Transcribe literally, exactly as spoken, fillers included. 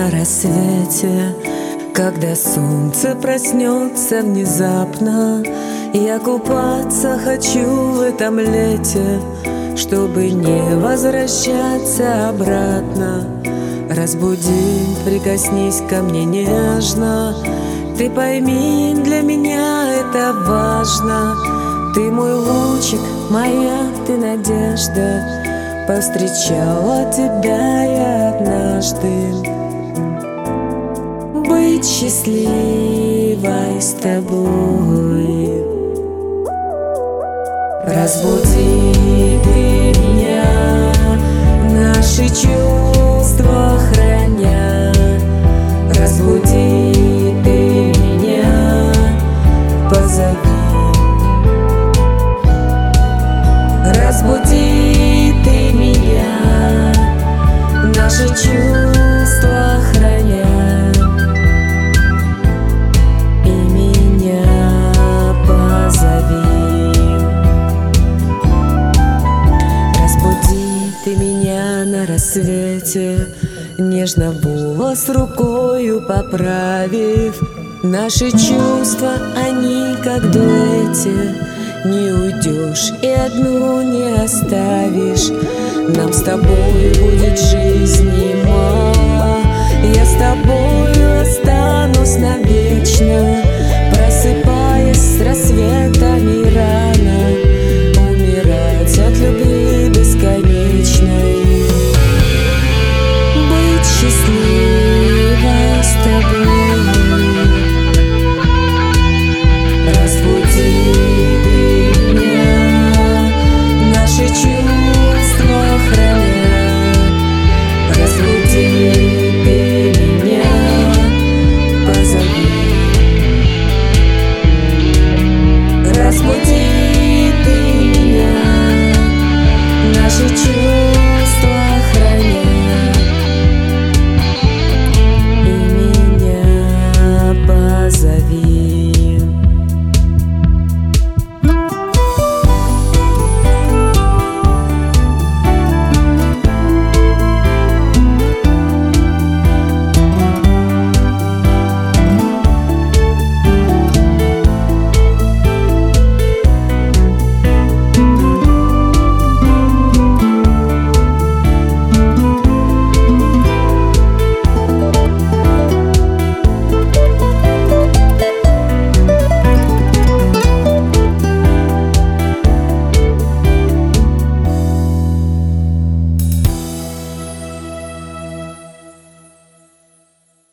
на рассвете, когда солнце проснется внезапно. Я купаться хочу в этом лете, чтобы не возвращаться обратно. Разбуди, прикоснись ко мне нежно. Ты пойми, для меня это важно. Ты мой лучик, моя ты надежда. Повстречала тебя я однажды. Быть счастливой с тобой. Разбуди ты меня, наши чувства храня. Разбуди ты меня, позови. Разбуди ты меня, наши чувства храня, и меня позови. Разбуди ты меня на рассвете, нежно волос рукою поправив. Наши чувства, они как дуэте. Не уйдешь и одну не оставишь. Нам с тобой будет жизни мало. Я с тобою останусь навечно.